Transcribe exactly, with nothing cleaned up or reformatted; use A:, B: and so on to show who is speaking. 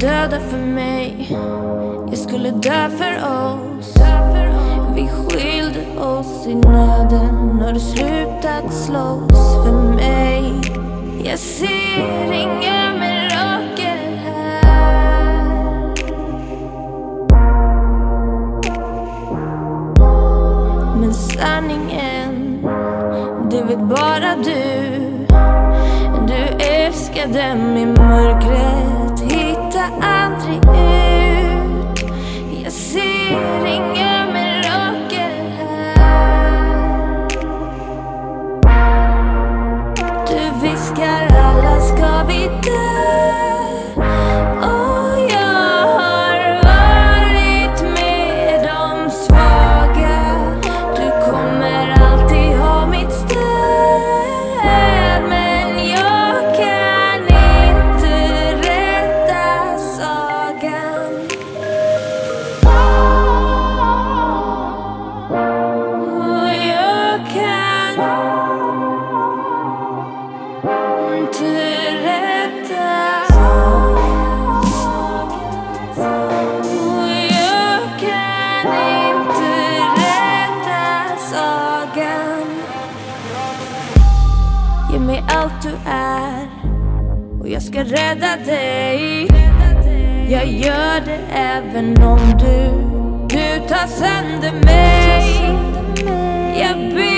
A: döda för mig, jag skulle dö för oss. Vi skilde oss i nöden, har du slutat slåss för mig? Jag ser inga mirakel här, men sanningen, det vet bara du. Du älskade mig, mörkret hitta aldrig ut. Jag ser inga mirakel här. Du viskar alla ska vi dö, och jag har varit med de svaga. Du kommer alltid ha mitt stöd, men jag kan inte rädda sagan. Och jag kan inte rädda sagan. Och jag kan inte rädda sagan. Ge mig allt du är, och jag ska rädda dig. Jag gör det även om du, du tar sönder mig. Jag ber